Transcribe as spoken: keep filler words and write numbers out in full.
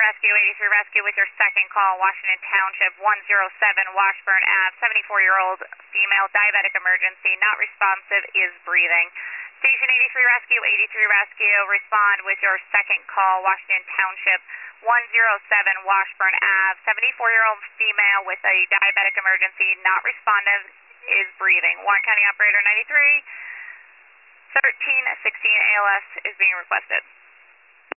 Rescue, eighty-three Rescue with your second call, Washington Township, one oh seven Washburn Avenue, seventy-four-year-old female, diabetic emergency, not responsive, is breathing. Station eighty-three Rescue, eighty-three Rescue, respond with your second call, Washington Township, one oh seven Washburn Avenue, seventy-four-year-old female with a diabetic emergency, not responsive, is breathing. Warren County Operator ninety-three, thirteen sixteen A L S is being requested.